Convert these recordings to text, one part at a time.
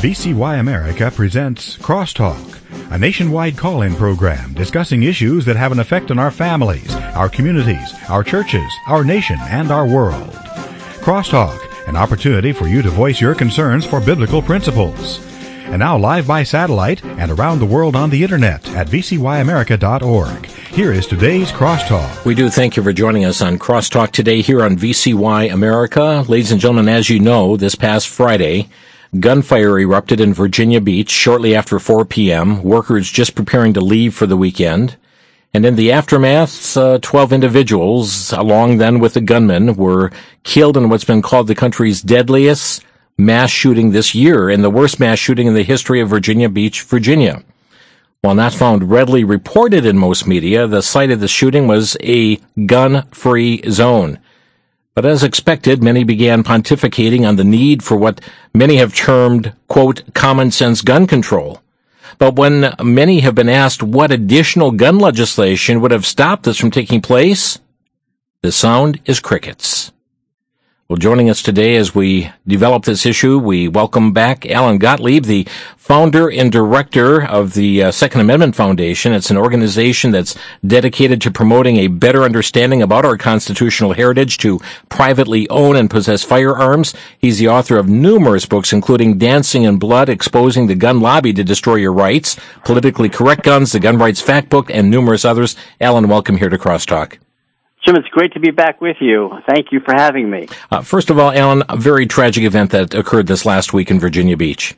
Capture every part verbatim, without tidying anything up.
V C Y America presents Crosstalk, a nationwide call-in program discussing issues that have an effect on our families, our communities, our churches, our nation, and our world. Crosstalk, an opportunity for you to voice your concerns for biblical principles. And now live by satellite and around the world on the internet at v c y america dot org. Here is today's Crosstalk. We do thank you for joining us on Crosstalk today here on V C Y America. Ladies and gentlemen, as you know, this past Friday, gunfire erupted in Virginia Beach shortly after four p.m., workers just preparing to leave for the weekend. And in the aftermath, uh, twelve individuals, along then with the gunman, were killed in what's been called the country's deadliest mass shooting this year and the worst mass shooting in the history of Virginia Beach, Virginia. While not found readily reported in most media, the site of the shooting was a gun-free zone. But as expected, many began pontificating on the need for what many have termed, quote, common sense gun control. But when many have been asked what additional gun legislation would have stopped this from taking place, the sound is crickets. Well, joining us today as we develop this issue, we welcome back Alan Gottlieb, the founder and director of the uh, Second Amendment Foundation. It's an organization that's dedicated to promoting a better understanding about our constitutional heritage to privately own and possess firearms. He's the author of numerous books, including Dancing in Blood, Exposing the Gun Lobby to Destroy Your Rights, Politically Correct Guns, The Gun Rights Fact Book, and numerous others. Alan, welcome here to Crosstalk. Jim, it's great to be back with you. Thank you for having me. Uh, first of all, Alan, a very tragic event that occurred this last week in Virginia Beach.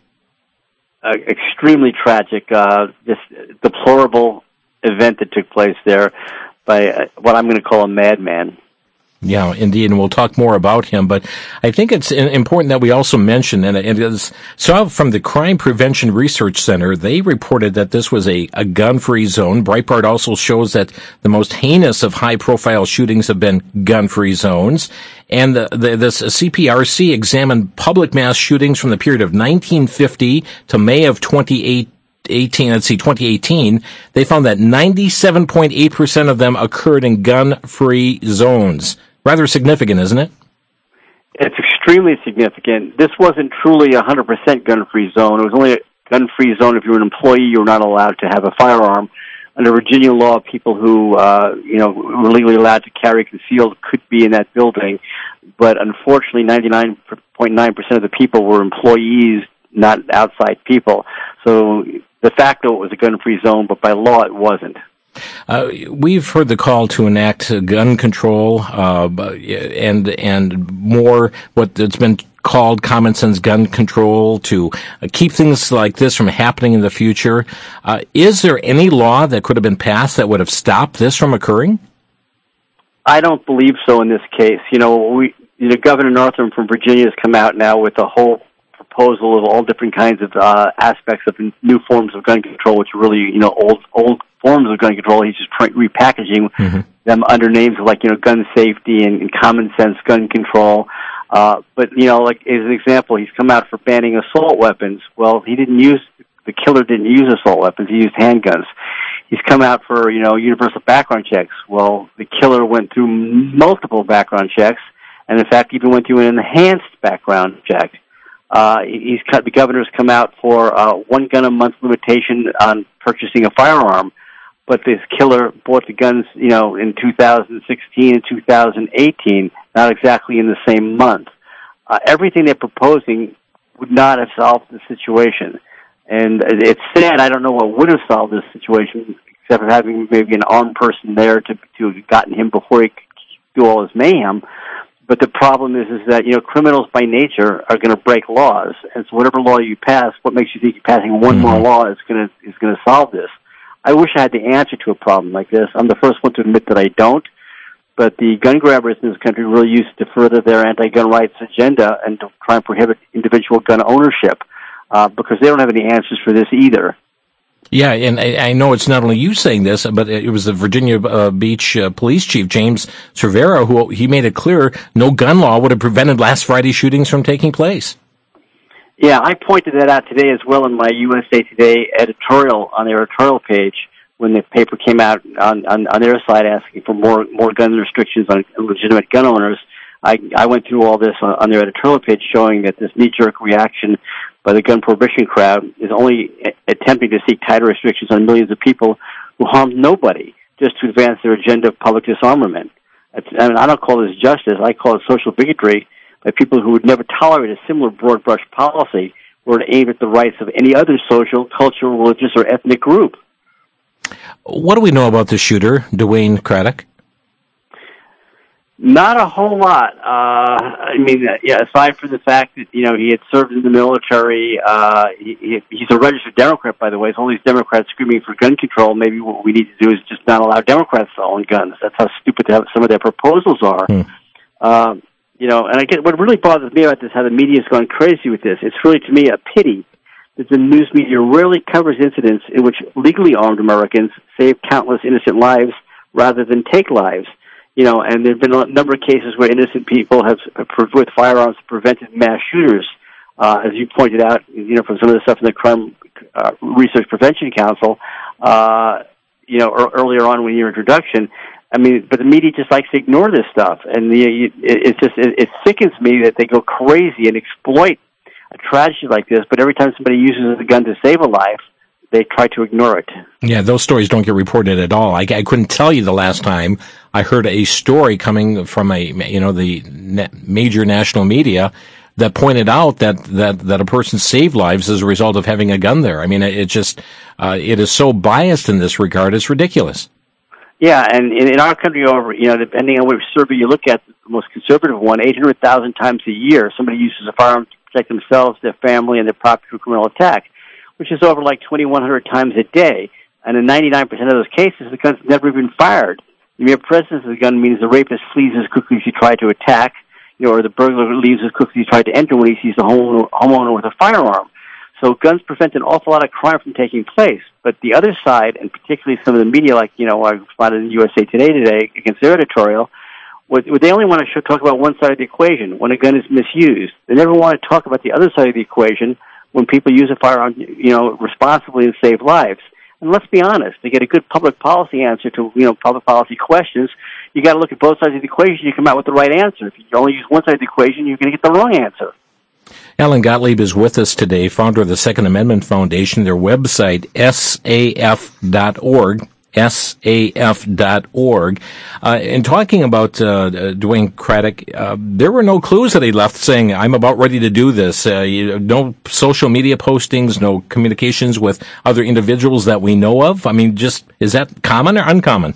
Uh, extremely tragic. Uh, this deplorable event that took place there by uh, what I'm going to call a madman. Yeah, indeed, and we'll talk more about him, but I think it's important that we also mention, and it is, so from the Crime Prevention Research Center, they reported that this was a, a gun-free zone. Breitbart also shows that the most heinous of high-profile shootings have been gun-free zones, and the, the, this C P R C examined public mass shootings from the period of nineteen fifty to May of twenty eighteen, let's see, twenty eighteen, they found that ninety-seven point eight percent of them occurred in gun-free zones. Rather significant, isn't it? It's extremely significant. This wasn't truly a one hundred percent gun-free zone. It was only a gun-free zone if you were an employee. You were not allowed to have a firearm. Under Virginia law, people who uh, you know were legally allowed to carry concealed could be in that building. But unfortunately, ninety-nine point nine percent of the people were employees, not outside people. So de facto it was a gun-free zone, but by law it wasn't. Uh, we've heard the call to enact gun control uh, and and more what it's been called common sense gun control to uh, keep things like this from happening in the future. Uh, is there any law that could have been passed that would have stopped this from occurring? I don't believe so in this case. You know, we, you know, Governor Northam from Virginia has come out now with a whole proposal of all different kinds of uh, aspects of new forms of gun control, which are really, you know, old old forms of gun control. He's just repackaging mm-hmm. them under names of, like, you know, gun safety and, and common sense gun control. Uh, but, you know, like, as an example, he's come out for banning assault weapons. Well, he didn't use, the killer didn't use assault weapons. He used handguns. He's come out for, you know, universal background checks. Well, the killer went through multiple background checks, and in fact even went through an enhanced background check. Uh, he's cut, the governor's come out for uh, one gun a month limitation on purchasing a firearm, but this killer bought the guns, you know, in two thousand sixteen and two thousand eighteen, not exactly in the same month. Uh, everything they're proposing would not have solved the situation. And it's sad. I don't know what would have solved this situation, except for having maybe an armed person there to, to have gotten him before he could do all his mayhem. But the problem is, is that, you know, criminals by nature are going to break laws. And so whatever law you pass, what makes you think you're passing one mm-hmm. more law is going to, is going to solve this? I wish I had the answer to a problem like this. I'm the first one to admit that I don't. But the gun grabbers in this country really use it to further their anti-gun rights agenda and to try and prohibit individual gun ownership, uh, because they don't have any answers for this either. Yeah, and I, I know it's not only you saying this, but it was the Virginia uh, Beach uh, Police Chief, James Cervera, who he made it clear no gun law would have prevented last Friday's shootings from taking place. Yeah, I pointed that out today as well in my U S A Today editorial on their editorial page when the paper came out on, on, on their side asking for more more gun restrictions on legitimate gun owners. I, I went through all this on, on their editorial page showing that this knee-jerk reaction by the gun prohibition crowd is only attempting to seek tighter restrictions on millions of people who harmed nobody just to advance their agenda of public disarmament. It's, I mean, I don't call this justice. I call it social bigotry by people who would never tolerate a similar broad-brush policy were aimed at the rights of any other social, cultural, religious, or ethnic group. What do we know about the shooter, Dwayne Craddock? Not a whole lot. Uh, I mean, yeah, aside from the fact that, you know, he had served in the military, uh, he, he, he's a registered Democrat, by the way. So all these Democrats screaming for gun control, maybe what we need to do is just not allow Democrats to own guns. That's how stupid some of their proposals are. Hmm. Um, you know, and I get, what really bothers me about this, how the media has gone crazy with this, it's really, to me, a pity that the news media rarely covers incidents in which legally armed Americans save countless innocent lives rather than take lives. You know, and there have been a number of cases where innocent people have, with firearms, prevented mass shooters. Uh, as you pointed out, you know, from some of the stuff in the Crime uh, Research Prevention Council, uh, you know, er, earlier on in your introduction. I mean, but the media just likes to ignore this stuff, and the, it, it's just it, it sickens me that they go crazy and exploit a tragedy like this. But every time somebody uses a gun to save a life, they try to ignore it. Yeah, those stories don't get reported at all. I, I couldn't tell you the last time I heard a story coming from a, you know, the major national media that pointed out that, that, that a person saved lives as a result of having a gun there. I mean, it, it just, uh, it is so biased in this regard, it's ridiculous. Yeah, and in, in our country over, you know, depending on which survey you look at, the most conservative one, eight hundred thousand times a year, somebody uses a firearm to protect themselves, their family, and their property from criminal attack, which is over like twenty-one hundred times a day. And in ninety-nine percent of those cases, the gun's never even fired. The mere presence of the gun means the rapist flees as quickly as he tried to attack, you know, or the burglar leaves as quickly as he tried to enter when he sees the homeowner, homeowner with a firearm. So guns prevent an awful lot of crime from taking place. But the other side, and particularly some of the media, like, you know, I spotted in U S A Today today against their editorial, what, what they only want to talk about one side of the equation, when a gun is misused. They never want to talk about the other side of the equation, when people use a firearm, you know, responsibly and save lives. And let's be honest, to get a good public policy answer to, you know, public policy questions, you got to look at both sides of the equation. You come out with the right answer. If you only use one side of the equation, you're going to get the wrong answer. Alan Gottlieb is with us today, founder of the Second Amendment Foundation. Their website, S A F dot org. S A F dot org. Uh, in talking about uh, Dwayne Craddock, uh, there were no clues that he left saying, I'm about ready to do this. Uh, you, no social media postings, no communications with other individuals that we know of. I mean, just, is that common or uncommon?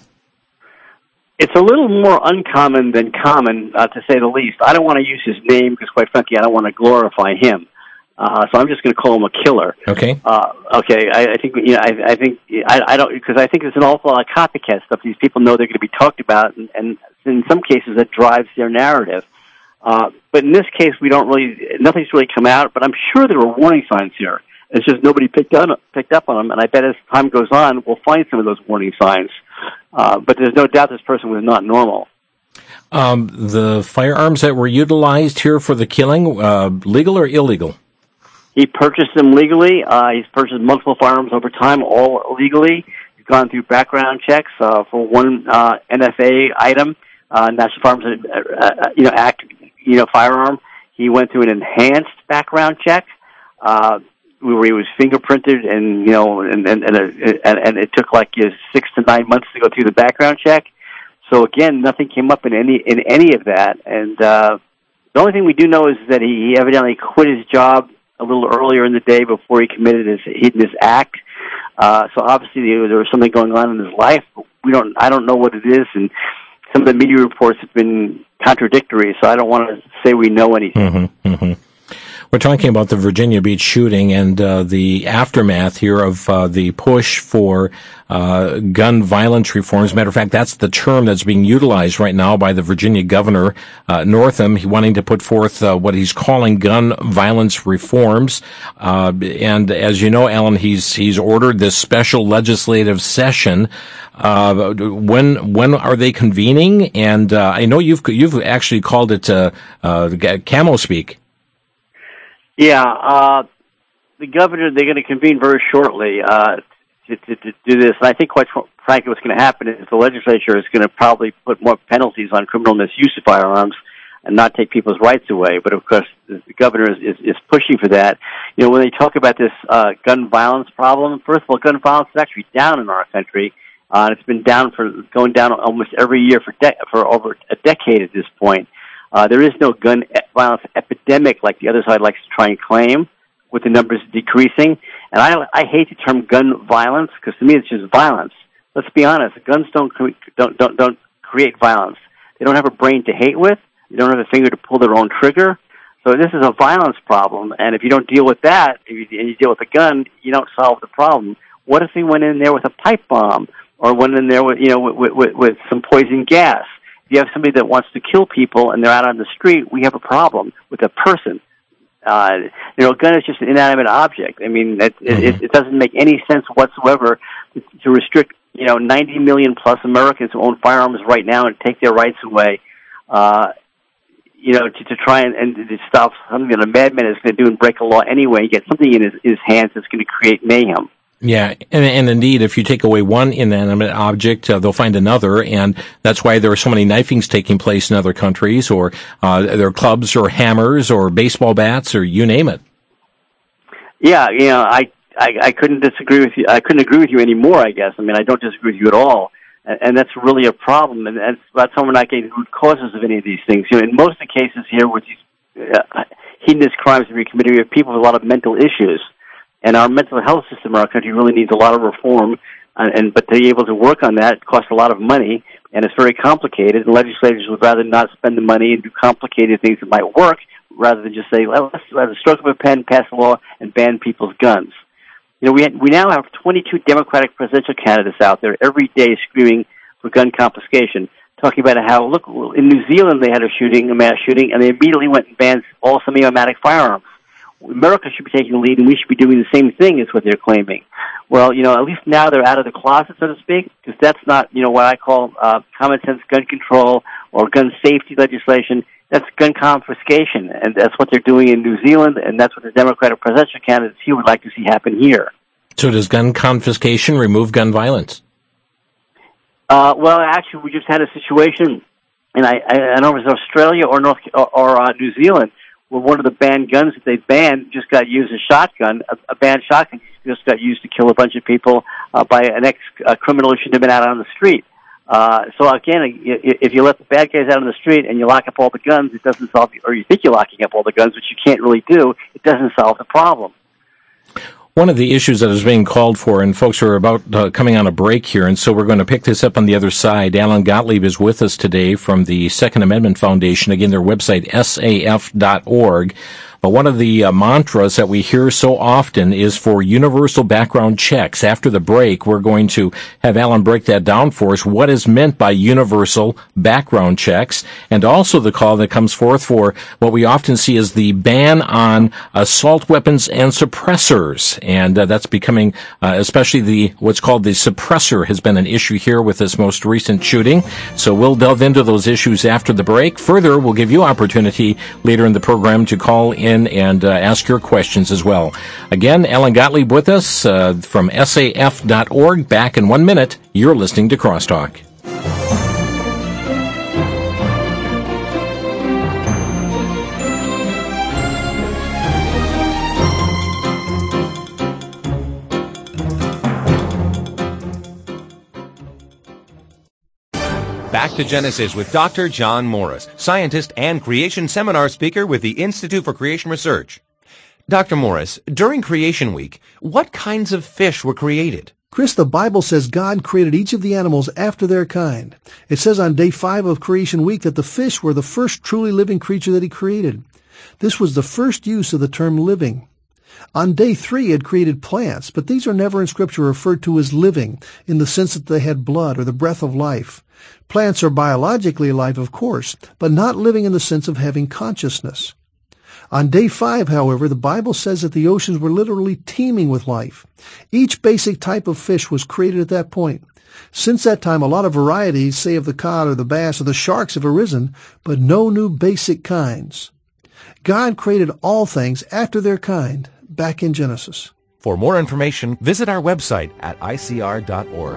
It's a little more uncommon than common, uh, to say the least. I don't want to use his name because, quite frankly, I don't want to glorify him. Uh, so I'm just going to call him a killer. Okay. Uh, okay. I, I think, you know, I, I think, I, I don't, because I think there's an awful lot of copycat stuff. These people know they're going to be talked about, and, and in some cases that drives their narrative. Uh, but in this case, we don't really, nothing's really come out, but I'm sure there were warning signs here. It's just nobody picked on, picked up on them, and I bet as time goes on, we'll find some of those warning signs. Uh, but there's no doubt this person was not normal. Um, the firearms that were utilized here for the killing, uh, legal or illegal? He purchased them legally. Uh, he's purchased multiple firearms over time, all legally. He's gone through background checks uh, for one uh, N F A item, uh, National Firearms uh, uh, you know, Act, you know, firearm. He went through an enhanced background check uh, where he was fingerprinted, and you know, and and and, a, and, and it took like you know, six to nine months to go through the background check. So again, nothing came up in any in any of that. And uh, the only thing we do know is that he, he evidently quit his job a little earlier in the day before he committed his heinous act. Uh, so obviously there was something going on in his life, but we don't, I don't know what it is, and some of the media reports have been contradictory, so I don't want to say we know anything. Mm-hmm, mm-hmm. We're talking about the Virginia Beach shooting and uh, the aftermath here of uh, the push for uh, gun violence reform. As a matter of fact, that's the term that's being utilized right now by the Virginia governor, uh, Northam, he wanting to put forth uh, what he's calling gun violence reforms. Uh, and as you know, Alan, he's he's ordered this special legislative session. Uh, when when are they convening? And uh, I know you've you've actually called it uh, uh, camo speak. Yeah, uh, the governor, they're going to convene very shortly uh, to, to, to do this. And I think, quite frankly, what's going to happen is the legislature is going to probably put more penalties on criminal misuse of firearms and not take people's rights away. But, of course, the governor is, is, is pushing for that. You know, when they talk about this uh, gun violence problem, first of all, gun violence is actually down in our country. Uh, it's been down for going down almost every year for de- for over a decade at this point. Uh, there is no gun e- violence epidemic like the other side likes to try and claim, with the numbers decreasing. And I, I hate the term gun violence because to me it's just violence. Let's be honest, guns don't cre- don't don't don't create violence. They don't have a brain to hate with. They don't have a finger to pull their own trigger. So this is a violence problem. And if you don't deal with that, if you, and you deal with a gun, you don't solve the problem. What if we went in there with a pipe bomb, or went in there with you know with, with, with some poison gas? If you have somebody that wants to kill people and they're out on the street, we have a problem with a person. Uh, you know, a gun is just an inanimate object. I mean, it, mm-hmm. it, it doesn't make any sense whatsoever to restrict, you know, ninety million plus Americans who own firearms right now and take their rights away, uh, you know, to, to try and, and to stop something that a madman is going to do and break a law anyway, and get something in his, his hands that's going to create mayhem. Yeah, and, and indeed, if you take away one inanimate object, uh, they'll find another, and that's why there are so many knifings taking place in other countries, or uh, there are clubs or hammers or baseball bats or you name it. Yeah, you know, I, I I couldn't disagree with you. I couldn't agree with you anymore, I guess. I mean, I don't disagree with you at all, and, and that's really a problem, and that's, that's how we're not getting root causes of any of these things. You know, in most of the cases here with these uh, heinous crimes that we committed, we have people with a lot of mental issues. And our mental health system in our country really needs a lot of reform, uh, and but to be able to work on that, it costs a lot of money, and it's very complicated, and legislators would rather not spend the money and do complicated things that might work, rather than just say, well, let's, at a stroke of a pen, pass a law and ban people's guns. You know, we we now have twenty-two Democratic presidential candidates out there every day screaming for gun confiscation, talking about how, look, in New Zealand they had a shooting, a mass shooting, and they immediately went and banned all semi-automatic firearms. America should be taking the lead, and we should be doing the same thing, is what they're claiming. Well, you know, at least now they're out of the closet, so to speak, because that's not, you know, what I call uh, common sense gun control or gun safety legislation. That's gun confiscation, and that's what they're doing in New Zealand, and that's what the Democratic presidential candidates here would like to see happen here. So does gun confiscation remove gun violence? Uh, well, actually, we just had a situation, and I, I don't know if it was Australia or North or, or uh, New Zealand, where one of the banned guns that they banned just got used as a shotgun. A, a banned shotgun just got used to kill a bunch of people uh, by an ex-criminal who shouldn't have been out on the street. Uh, so again, if you let the bad guys out on the street and you lock up all the guns, it doesn't solve, or you think you're locking up all the guns, which you can't really do, it doesn't solve the problem. One of the issues that is being called for, and folks are about uh, coming on a break here, and so we're going to pick this up on the other side. Alan Gottlieb is with us today from the Second Amendment Foundation. Again, their website, S A F dot org. But one of the uh, mantras that we hear so often is for universal background checks. After the break, we're going to have Alan break that down for us, what is meant by universal background checks, and also the call that comes forth for what we often see as the ban on assault weapons and suppressors. And uh, that's becoming, uh, especially the what's called the suppressor has been an issue here with this most recent shooting. So we'll delve into those issues after the break. Further, we'll give you opportunity later in the program to call in and uh, ask your questions as well. Again, Alan Gottlieb with us uh, from S A F dot org. Back in one minute. You're listening to Crosstalk. Back to Genesis with Doctor John Morris, scientist and creation seminar speaker with the Institute for Creation Research. Doctor Morris, during Creation Week, what kinds of fish were created? Chris, the Bible says God created each of the animals after their kind. It says on day five of Creation Week that the fish were the first truly living creature that he created. This was the first use of the term living. On day three, he had created plants, but these are never in Scripture referred to as living in the sense that they had blood or the breath of life. Plants are biologically alive, of course, but not living in the sense of having consciousness. On day five, however, the Bible says that the oceans were literally teeming with life. Each basic type of fish was created at that point. Since that time, a lot of varieties, say of the cod or the bass or the sharks, have arisen, but no new basic kinds. God created all things after their kind, back in Genesis. For more information, visit our website at I C R dot org.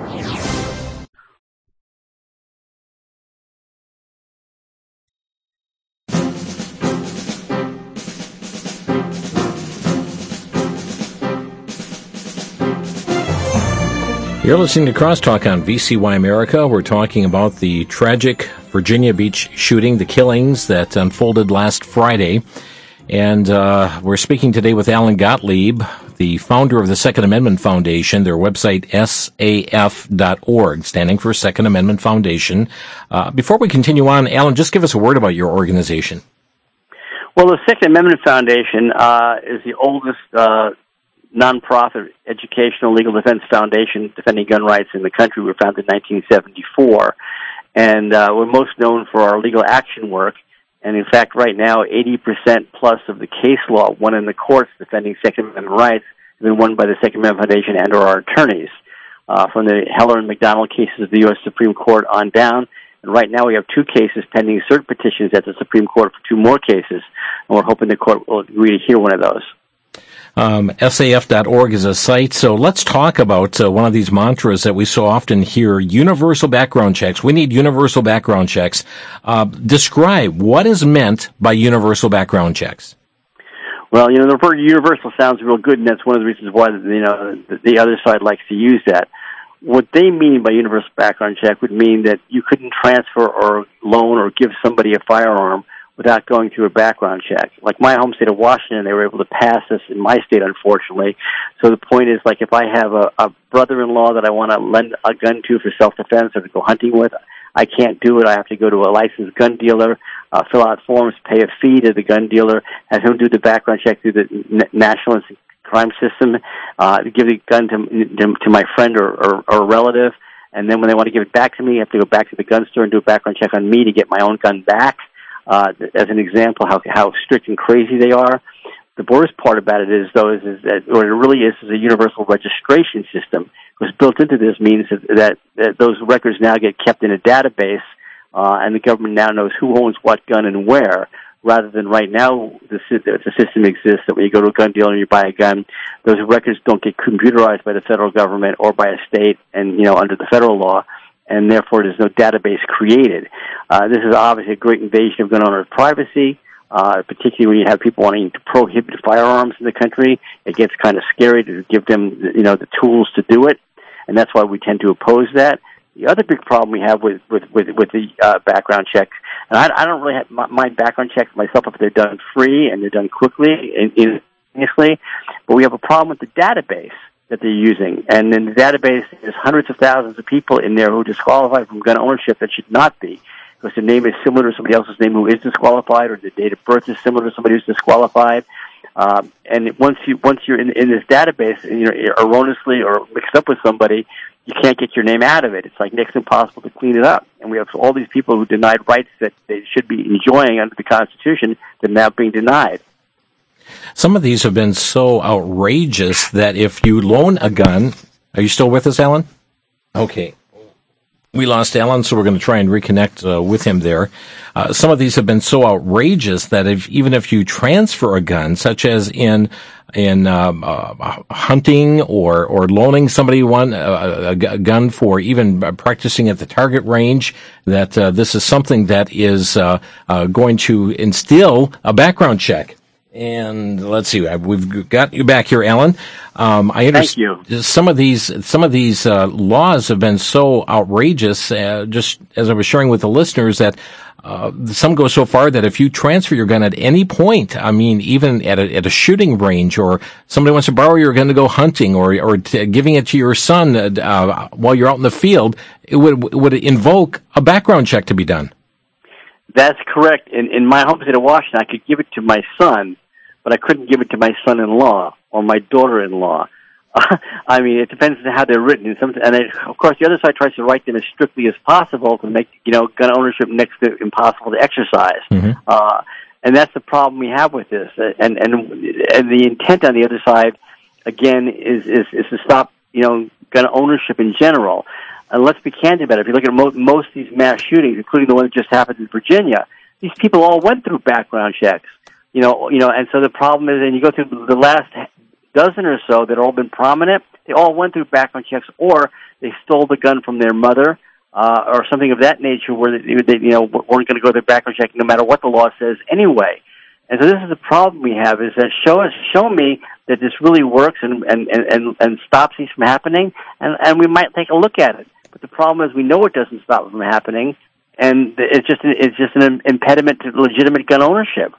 You're listening to Crosstalk on V C Y America. We're talking about the tragic Virginia Beach shooting, the killings that unfolded last Friday. And uh, we're speaking today with Alan Gottlieb, the founder of the Second Amendment Foundation, their website S A F dot org, standing for Second Amendment Foundation. Uh, before we continue on, Alan, just give us a word about your organization. Well, the Second Amendment Foundation uh, is the oldest uh, nonprofit educational legal defense foundation defending gun rights in the country. We were founded in nineteen seventy-four, and uh, we're most known for our legal action work. And in fact, right now, eighty percent plus of the case law won in the courts defending Second Amendment rights has been won by the Second Amendment Foundation and or our attorneys, uh, from the Heller and McDonald cases of the U S Supreme Court on down. And right now we have two cases pending cert petitions at the Supreme Court for two more cases, and we're hoping the court will agree to hear one of those. Um, S A F dot org is a site, so let's talk about uh, one of these mantras that we so often hear, universal background checks. We need universal background checks. Uh, describe what is meant by universal background checks. Well, you know, the word universal sounds real good, and that's one of the reasons why, you know, the, the other side likes to use that. What they mean by universal background check would mean that you couldn't transfer or loan or give somebody a firearm without going through a background check. Like my home state of Washington, they were able to pass this in my state, unfortunately. So the point is, like, if I have a, a brother-in-law that I want to lend a gun to for self-defense or to go hunting with, I can't do it. I have to go to a licensed gun dealer, uh, fill out forms, pay a fee to the gun dealer, have him do the background check through the n- national crime system, uh, give the gun to, to my friend or, or, or relative, and then when they want to give it back to me, I have to go back to the gun store and do a background check on me to get my own gun back. Uh, as an example, how how strict and crazy they are. The worst part about it is, though, is, is that what it really is is a universal registration system. What's built into this means that, that, that those records now get kept in a database, uh, and the government now knows who owns what gun and where, rather than right now the, the system exists that when you go to a gun dealer and you buy a gun, those records don't get computerized by the federal government or by a state and, you know, under the federal law, and therefore there's no database created. Uh, this is obviously a great invasion of gun owners' privacy, uh, particularly when you have people wanting to prohibit firearms in the country. It gets kind of scary to give them, you know, the tools to do it, and that's why we tend to oppose that. The other big problem we have with with with, with the uh, background checks, and I, I don't really have my, my background checks myself if they're done free and they're done quickly and instantaneously, but we have a problem with the database that they're using. And in the database, there's hundreds of thousands of people in there who are disqualified from gun ownership that should not be, because the name is similar to somebody else's name who is disqualified, or the date of birth is similar to somebody who's disqualified. Um, and once you once you're in, in this database, you know, erroneously or mixed up with somebody, you can't get your name out of it. It's like next to impossible to clean it up. And we have all these people who denied rights that they should be enjoying under the Constitution that are now being denied. Some of these have been so outrageous that if you loan a gun, are you still with us, Alan? Okay. We lost Alan, so we're going to try and reconnect uh, with him there. Uh, some of these have been so outrageous that if, even if you transfer a gun, such as in in um, uh, hunting or or loaning somebody one uh, a, a gun for even practicing at the target range, that uh, this is something that is uh, uh, going to instill a background check. And let's see, we've got you back here, Alan. Um, I understand. Thank you. Some of these, some of these uh, laws have been so outrageous. Uh, just as I was sharing with the listeners, that uh, some go so far that if you transfer your gun at any point, I mean, even at a, at a shooting range, or somebody wants to borrow your gun to go hunting, or or t- giving it to your son uh, while you're out in the field, it would would invoke a background check to be done. That's correct. In in my home state of Washington, I could give it to my son, but I couldn't give it to my son-in-law or my daughter-in-law. I mean, it depends on how they're written. And, some, and it, of course, the other side tries to write them as strictly as possible to make, you know, gun ownership next to impossible to exercise. Mm-hmm. Uh, and that's the problem we have with this. And and and the intent on the other side, again, is is, is to stop, you know, gun ownership in general. And let's be candid about it. If you look at mo- most of these mass shootings, including the one that just happened in Virginia, these people all went through background checks. You know, you know, and so the problem is, and you go through the last dozen or so that have all been prominent, they all went through background checks, or they stole the gun from their mother, uh, or something of that nature, where they, they you know, weren't going to go through background check no matter what the law says anyway. And so this is the problem we have: is that show us, show me that this really works and, and, and, and stops these from happening, and, and we might take a look at it. But the problem is we know it doesn't stop them from happening, and it's just, it's just an impediment to legitimate gun ownership.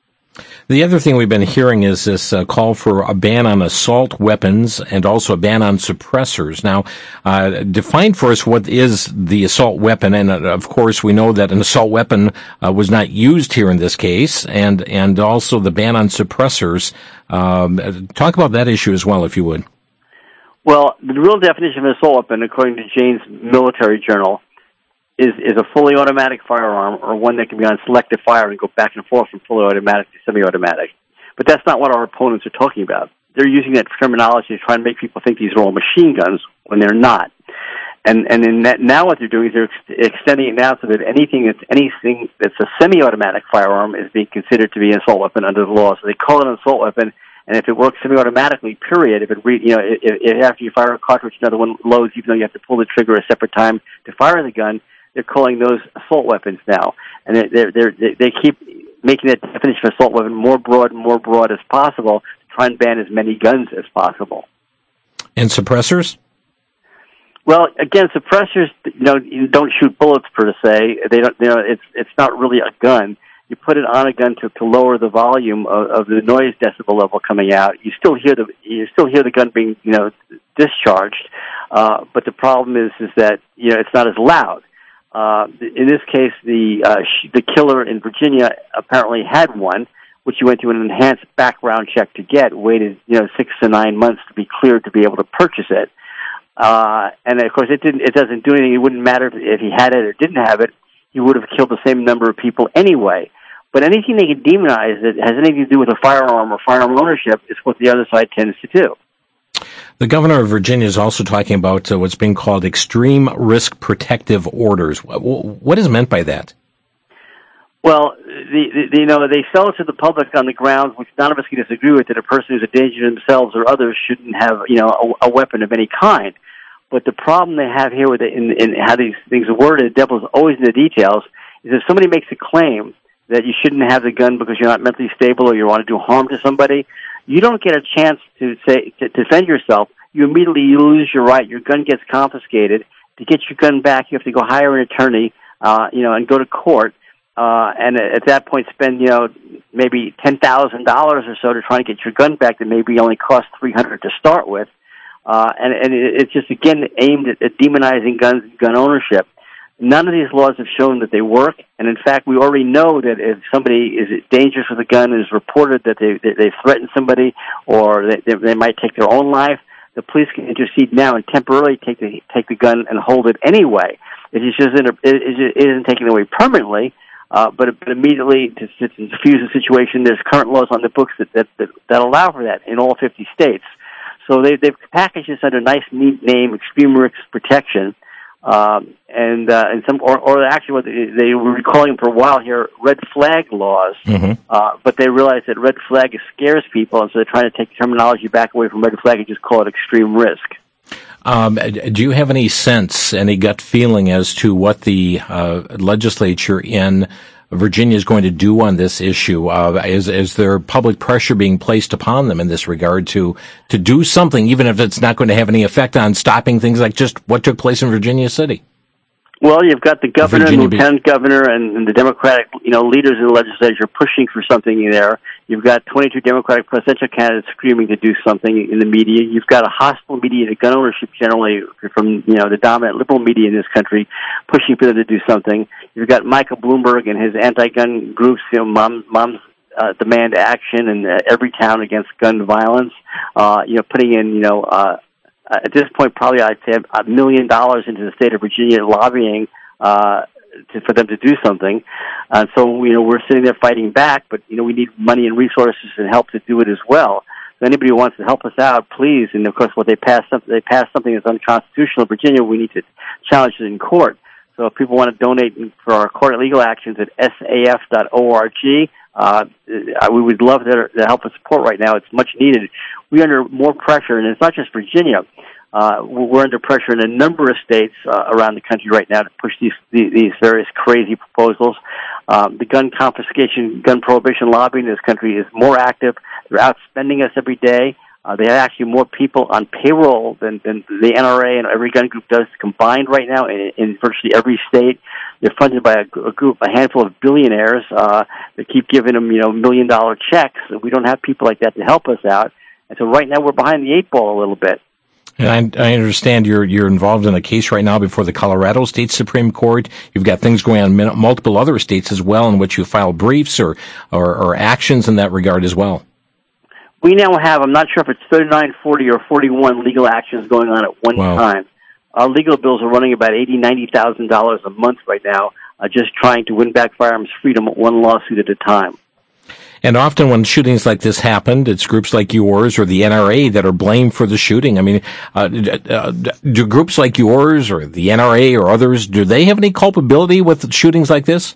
The other thing we've been hearing is this uh, call for a ban on assault weapons and also a ban on suppressors. Now, uh, define for us what is the assault weapon, and uh, of course we know that an assault weapon uh, was not used here in this case, and and also the ban on suppressors. Um, talk about that issue as well, if you would. Well, the real definition of an assault weapon, according to Jane's Military Journal, is is a fully automatic firearm or one that can be on selective fire and go back and forth from fully automatic to semi-automatic. But that's not what our opponents are talking about. They're using that terminology to try and make people think these are all machine guns when they're not. And and in that, now what they're doing is they're ex- extending it now so that anything that's anything that's a semi-automatic firearm is being considered to be an assault weapon under the law. So they call it an assault weapon, and if it works semi-automatically, period, if it re- you know if, if after you fire a cartridge, another one loads, even though you have to pull the trigger a separate time to fire the gun, they're calling those assault weapons now, and they're, they're, they're, they keep making that definition of assault weapon more broad and more broad as possible to try and ban as many guns as possible. And suppressors? Well, again, suppressors, you know, you don't shoot bullets per se. They don't, you know, it's it's not really a gun. You put it on a gun to, to lower the volume of, of the noise decibel level coming out. You still hear the you still hear the gun being, you know, discharged, uh, but the problem is is that you know it's not as loud. Uh, in this case, the uh, sh- the killer in Virginia apparently had one, which he went through an enhanced background check to get, waited you know six to nine months to be cleared to be able to purchase it. Uh, and of course, it didn't. It doesn't do anything. It wouldn't matter if, if he had it or didn't have it. He would have killed the same number of people anyway. But anything they can demonize that has anything to do with a firearm or firearm ownership is what the other side tends to do. The governor of Virginia is also talking about uh, what's being called extreme risk protective orders. What is meant by that? Well, the, the, you know, they sell it to the public on the grounds, which none of us can disagree with, that a person who's a danger to themselves or others shouldn't have, you know, a, a weapon of any kind. But the problem they have here with it, in, in how these things are worded, the devil's always in the details, is if somebody makes a claim that you shouldn't have the gun because you're not mentally stable or you want to do harm to somebody, you don't get a chance to say to defend yourself. You immediately you lose your right. Your gun gets confiscated. To get your gun back, you have to go hire an attorney, uh, you know, and go to court. Uh, and at that point, spend you know maybe ten thousand dollars or so to try and get your gun back that maybe only cost three hundred to start with. Uh, and and it, it's just again aimed at, at demonizing guns and gun ownership. None of these laws have shown that they work, and in fact, we already know that if somebody is dangerous with a gun and is reported that they they, they threatened somebody or they, they might take their own life, the police can intercede now and temporarily take the take the gun and hold it anyway. It just isn't it, it isn't taken away permanently, uh, but, but immediately to, to diffuse the situation, there's current laws on the books that that, that, that allow for that in all fifty states. So they, they've packaged this under a nice, neat name, extreme risk protection. Um, and uh, and some, or, or actually, what they, they were calling them for a while here, red flag laws. Mm-hmm. Uh, but they realized that red flag scares people, and so they're trying to take the terminology back away from red flag and just call it extreme risk. Um, do you have any sense, any gut feeling as to what the uh, legislature in Virginia is going to do on this issue? Uh, is, is there public pressure being placed upon them in this regard to, to do something, even if it's not going to have any effect on stopping things like just what took place in Virginia City? Well, you've got the governor Virginia and lieutenant Beach. governor and, and the Democratic, you know, leaders in the legislature pushing for something there. You've got twenty-two Democratic presidential candidates screaming to do something in the media. You've got a hostile media to gun ownership generally from, you know, the dominant liberal media in this country pushing for them to do something. You've got Michael Bloomberg and his anti-gun groups, you know, Mom, Moms uh, Demand Action and uh, Every Town Against Gun Violence, uh, you know, putting in, you know, uh, at this point, probably I'd say a million dollars into the state of Virginia lobbying uh, to, for them to do something. Uh, so, you know, we're sitting there fighting back, but, you know, we need money and resources and help to do it as well. So anybody who wants to help us out, please. And, of course, what they pass something, they pass something that's unconstitutional in Virginia, we need to challenge it in court. So if people want to donate for our court legal actions at S A F dot org, uh, we would love their, their help and support right now. It's much needed. We're under more pressure, and it's not just Virginia. Uh, we're under pressure in a number of states uh, around the country right now to push these these various crazy proposals. Um, the gun confiscation, gun prohibition lobby in this country is more active. They're outspending us every day. Uh, they have actually more people on payroll than, than the N R A and every gun group does combined right now in, in virtually every state. They're funded by a, a group, a handful of billionaires uh, that keep giving them, you know, million-dollar checks. We don't have people like that to help us out. And so right now we're behind the eight ball a little bit. And I, I understand you're you're involved in a case right now before the Colorado State Supreme Court. You've got things going on in multiple other states as well in which you file briefs or, or, or actions in that regard as well. We now have, I'm not sure if it's thirty-nine, forty, or forty-one legal actions going on at one wow. time. Our legal bills are running about eighty thousand dollars, ninety thousand dollars a month right now, uh, just trying to win back firearms freedom one lawsuit at a time. And often when shootings like this happened, it's groups like yours or the N R A that are blamed for the shooting. I mean, uh, uh, do groups like yours or the N R A or others, do they have any culpability with shootings like this?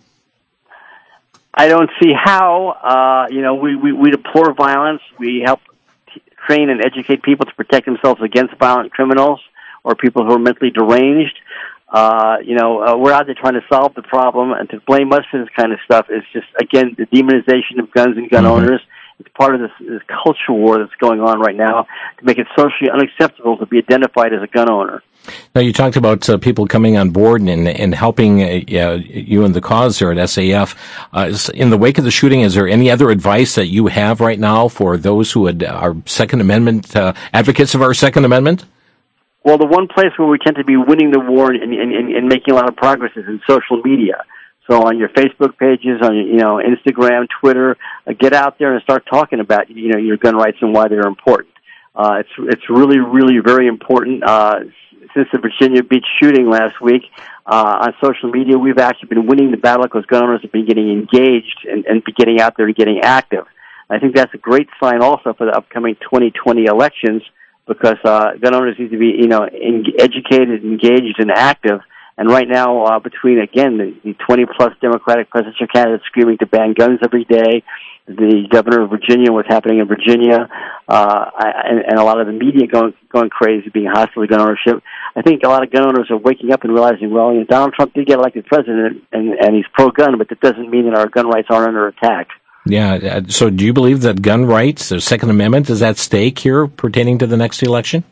I don't see how. Uh, you know, we, we, we deplore violence. We help t- train and educate people to protect themselves against violent criminals or people who are mentally deranged. Uh, you know, uh, we're out there trying to solve the problem, and to blame us for this kind of stuff is just, again, the demonization of guns and gun mm-hmm. owners. It's part of this, this culture war that's going on right now to make it socially unacceptable to be identified as a gun owner. Now, you talked about uh, people coming on board and, and helping uh, you in the cause there at S A F. Uh, in the wake of the shooting, is there any other advice that you have right now for those who had, are Second Amendment, uh, advocates of our Second Amendment? Well, the one place where we tend to be winning the war and, and, and, and making a lot of progress is in social media. So on your Facebook pages, on your, you know, Instagram, Twitter, uh, get out there and start talking about, you know, your gun rights and why they're important. Uh, it's it's really, really very important. Uh, since the Virginia Beach shooting last week, uh, on social media, we've actually been winning the battle because gun owners have been getting engaged and, and be getting out there and getting active. I think that's a great sign also for the upcoming twenty twenty elections, because uh, gun owners need to be, you know, en- educated, engaged, and active. And right now, uh, between, again, the, the twenty-plus Democratic presidential candidates screaming to ban guns every day, the governor of Virginia, what's happening in Virginia, uh, and, and a lot of the media going going crazy, being hostile to gun ownership, I think a lot of gun owners are waking up and realizing, well, you know, Donald Trump did get elected president, and, and he's pro-gun, but that doesn't mean that our gun rights aren't under attack. Yeah, so do you believe that gun rights, the Second Amendment, is at stake here pertaining to the next election?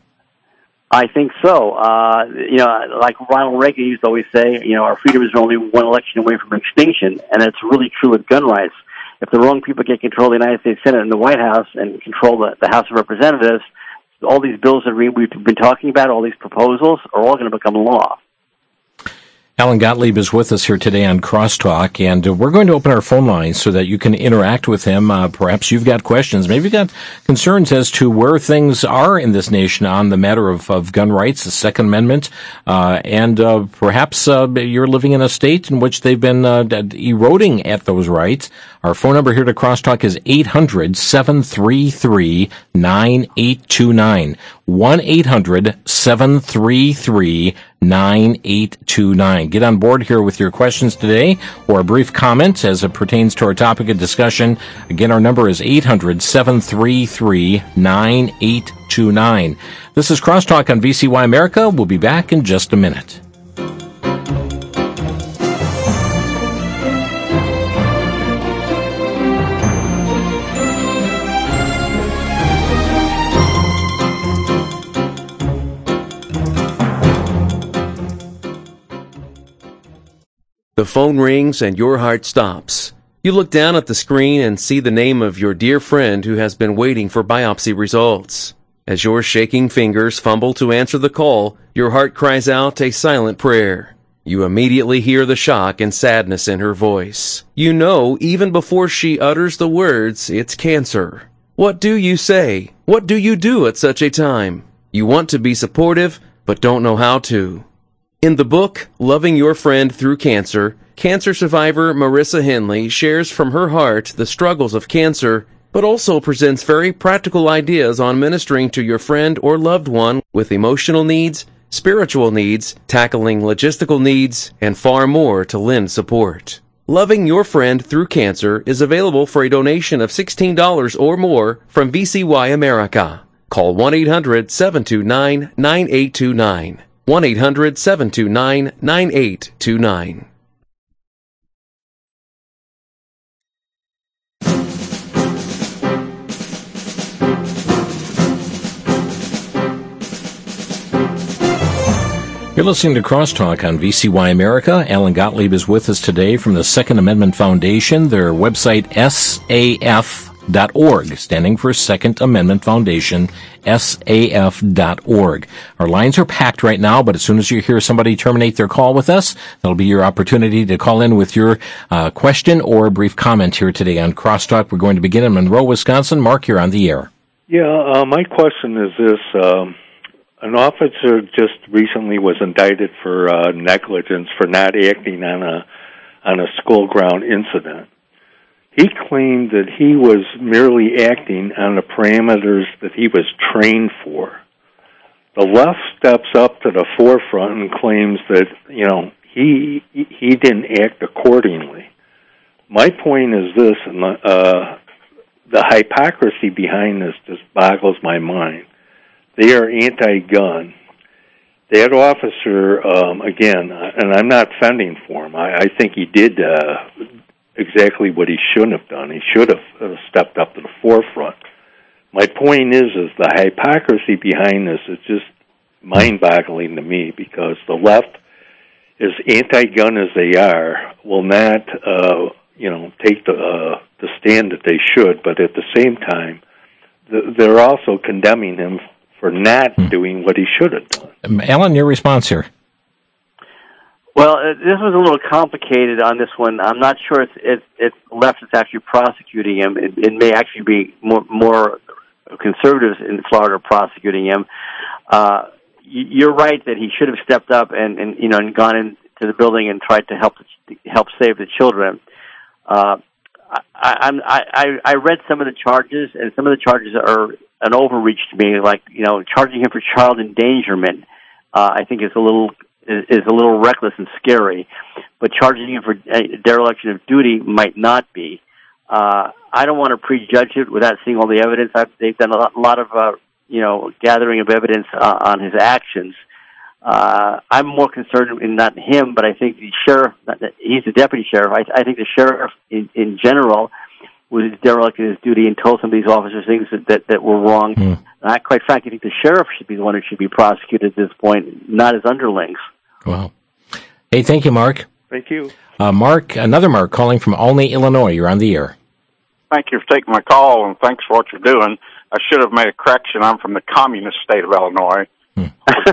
I think so. Uh, you know, like Ronald Reagan used to always say, you know, our freedom is only one election away from extinction, and it's really true with gun rights. If the wrong people get control of the United States Senate and the White House and control the, the House of Representatives, all these bills that we, we've been talking about, all these proposals, are all going to become law. Alan Gottlieb is with us here today on Crosstalk, and uh, we're going to open our phone lines so that you can interact with him. Uh, perhaps you've got questions. Maybe you've got concerns as to where things are in this nation on the matter of, of gun rights, the Second Amendment, uh, and uh, perhaps uh, you're living in a state in which they've been uh, eroding at those rights. Our phone number here to Crosstalk is eight hundred, seven three three, nine eight two nine. one eight hundred, seven three three, nine eight two nine. Get on board here with your questions today or a brief comment as it pertains to our topic of discussion. Again, our number is eight hundred, seven three three, nine eight two nine. This is Crosstalk on V C Y America. We'll be back in just a minute. The phone rings and your heart stops. You look down at the screen and see the name of your dear friend who has been waiting for biopsy results. As your shaking fingers fumble to answer the call, your heart cries out a silent prayer. You immediately hear the shock and sadness in her voice. You know, even before she utters the words, it's cancer. What do you say? What do you do at such a time? You want to be supportive, but don't know how to. In the book, Loving Your Friend Through Cancer, cancer survivor Marissa Henley shares from her heart the struggles of cancer, but also presents very practical ideas on ministering to your friend or loved one with emotional needs, spiritual needs, tackling logistical needs, and far more to lend support. Loving Your Friend Through Cancer is available for a donation of sixteen dollars or more from V C Y America. Call one eight hundred, seven two nine, nine eight two nine. one eight hundred, seven two nine, nine eight two nine. You're listening to Crosstalk on V C Y America. Alan Gottlieb is with us today from the Second Amendment Foundation. Their website, S A F dot org, standing for Second Amendment Foundation, S A F dot org. Our lines are packed right now, but as soon as you hear somebody terminate their call with us, that'll be your opportunity to call in with your uh, question or a brief comment here today on Crosstalk. We're going to begin in Monroe, Wisconsin. Mark, you're on the air. Yeah, uh, my question is this. Um, an officer just recently was indicted for uh, negligence for not acting on a on a school ground incident. He claimed that he was merely acting on the parameters that he was trained for. The left steps up to the forefront and claims that, you know, he he didn't act accordingly. My point is this, and uh, the hypocrisy behind this just boggles my mind. They are anti-gun. That officer, um, again, and I'm not fending for him. I, I think he did uh, exactly what he shouldn't have done. He should have uh, stepped up to the forefront. My point is, is the hypocrisy behind this is just mind-boggling to me, because the left, as anti-gun as they are, will not, uh, you know, take the uh, the stand that they should. But at the same time, th- they're also condemning him for not hmm. doing what he should have done. Um, Alan, your response here. Well, uh, this was a little complicated on this one. I'm not sure it's it's, it's left that's actually prosecuting him. It, it may actually be more more conservatives in Florida prosecuting him. Uh, you're right that he should have stepped up and, and you know and gone into the building and tried to help help save the children. Uh, I, I'm, I I read some of the charges, and some of the charges are an overreach to me. Like, you know, charging him for child endangerment, uh, I think is a little is, is a little reckless and scary. But charging him for dereliction of duty might not be. Uh, I don't want to prejudge it without seeing all the evidence. I've, they've done a lot, a lot of uh, you know gathering of evidence uh, on his actions. Uh, I'm more concerned in not him, but I think the sheriff, he's the deputy sheriff, I, I think the sheriff in, in general was derelict in his duty and told some of these officers things that, that, that were wrong. Mm. And I quite frankly think the sheriff should be the one who should be prosecuted at this point, not his underlings. Wow. Hey, thank you, Mark. Thank you. Uh, Mark, another Mark calling from Olney, Illinois. You're on the air. Thank you for taking my call, and thanks for what you're doing. I should have made a correction. I'm from the communist state of Illinois. Hmm.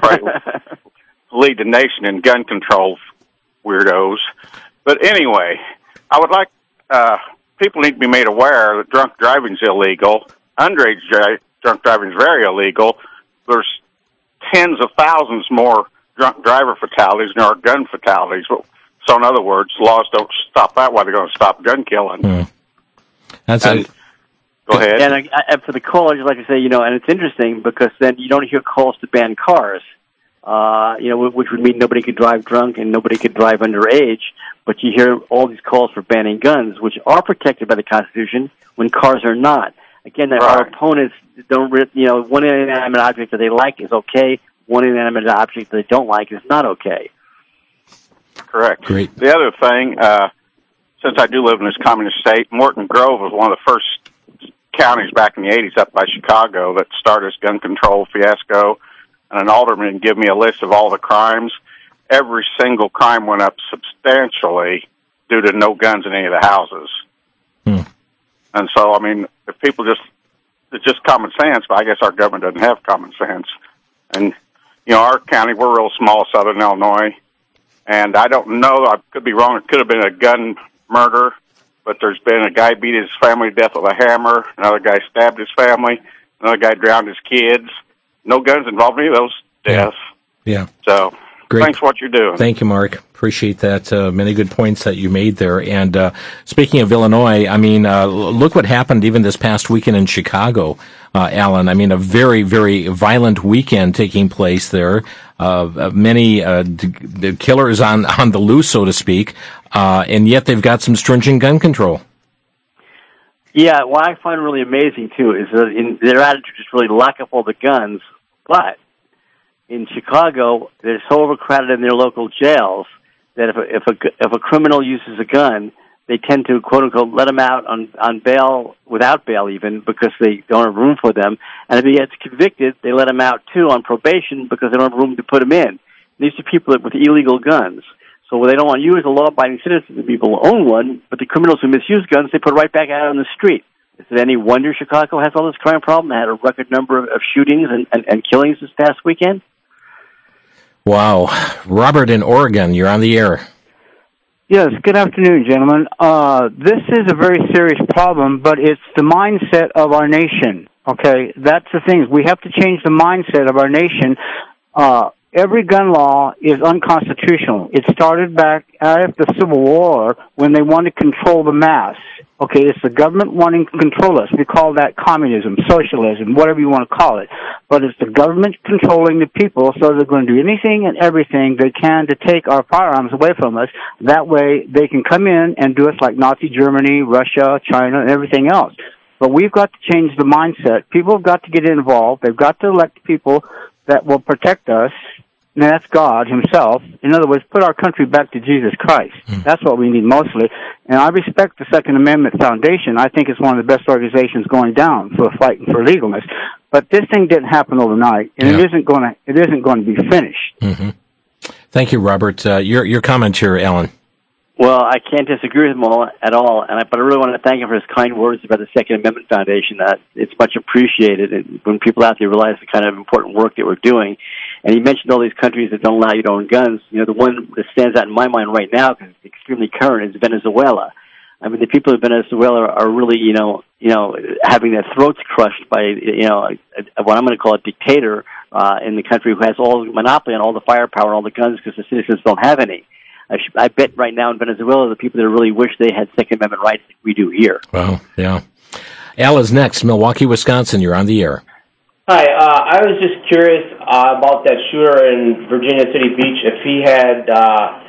Lead the nation in gun control, weirdos. But anyway, I would like, uh, people need to be made aware that drunk driving is illegal. Underage dri- drunk driving is very illegal. There's tens of thousands more drunk driver fatalities than there are gun fatalities. So in other words, laws don't stop that. Why they're going to stop gun killing? Hmm. That's and, a... Go ahead. And, I, and for the callers, like I say, you know, and it's interesting because then you don't hear calls to ban cars, uh, you know, which would mean nobody could drive drunk and nobody could drive underage. But you hear all these calls for banning guns, which are protected by the Constitution when cars are not. Again, that right. Our opponents don't, you know, one inanimate object that they like is okay. One inanimate object that they don't like is not okay. Correct. Great. The other thing, uh, since I do live in this communist state, Morton Grove was one of the first counties back in the eighties up by Chicago that started this gun control fiasco, and an alderman gave me a list of all the crimes. Every single crime went up substantially due to no guns in any of the houses. Hmm. And so, I mean, if people just, it's just common sense, but I guess our government doesn't have common sense. And, you know, our county, we're real small, southern Illinois, and I don't know, I could be wrong, it could have been a gun murder, but there's been a guy beat his family to death with a hammer, another guy stabbed his family, another guy drowned his kids. No guns involved in any of those deaths. Yeah. yeah. So, Great. Thanks for what you're doing. Thank you, Mark. Appreciate that. Uh, many good points that you made there. And uh, speaking of Illinois, I mean, uh, look what happened even this past weekend in Chicago, uh, Alan. I mean, a very, very violent weekend taking place there. Uh, many uh, d- killers on, on the loose, so to speak, uh, and yet they've got some stringent gun control. Yeah, what I find really amazing, too, is that in their attitude is really lock up all the guns, but in Chicago, they're so overcrowded in their local jails that if a, if a, if a criminal uses a gun, they tend to, quote-unquote, let him out on, on bail, without bail even, because they don't have room for them. And if he gets convicted, they let him out, too, on probation because they don't have room to put him in. These are people with illegal guns. So they don't want you as a law-abiding citizen to be able to own one, but the criminals who misuse guns, they put right back out on the street. Is it any wonder Chicago has all this crime problem? They had a record number of, of shootings and, and, and killings this past weekend. Wow. Robert in Oregon, you're on the air. Yes, good afternoon, gentlemen. Uh, this is a very serious problem, but it's the mindset of our nation. Okay, that's the thing. We have to change the mindset of our nation. Uh, every gun law is unconstitutional. It started back after the Civil War when they wanted to control the mass. Okay, it's the government wanting to control us. We call that communism, socialism, whatever you want to call it. But it's the government controlling the people, so they're going to do anything and everything they can to take our firearms away from us. That way they can come in and do us like Nazi Germany, Russia, China, and everything else. But we've got to change the mindset. People have got to get involved. They've got to elect people that will protect us. And that's God himself. In other words, put our country back to Jesus Christ. Mm. That's what we need mostly. And I respect the Second Amendment Foundation. I think it's one of the best organizations going down for fighting for legalness. But this thing didn't happen overnight, and yeah. it isn't going to. It isn't going to be finished. Mm-hmm. Thank you, Robert. Uh, your your comment here, Alan. Well, I can't disagree with him all, at all, and I, but I really want to thank him for his kind words about the Second Amendment Foundation. Uh, it's much appreciated and when people out there realize the kind of important work that we're doing. And he mentioned all these countries that don't allow you to own guns. You know, the one that stands out in my mind right now, because it's extremely current, is Venezuela. I mean, the people of Venezuela are, are really, you know, you know, having their throats crushed by, you know, a, a, what I'm going to call a dictator uh, in the country who has all the monopoly on all the firepower and all the guns because the citizens don't have any. I, sh- I bet right now in Venezuela the people that really wish they had Second Amendment rights like we do here. Well, yeah. Al is next. Milwaukee, Wisconsin. You're on the air. Hi. Uh, I was just curious uh, about that shooter in Virginia City Beach. If he had uh,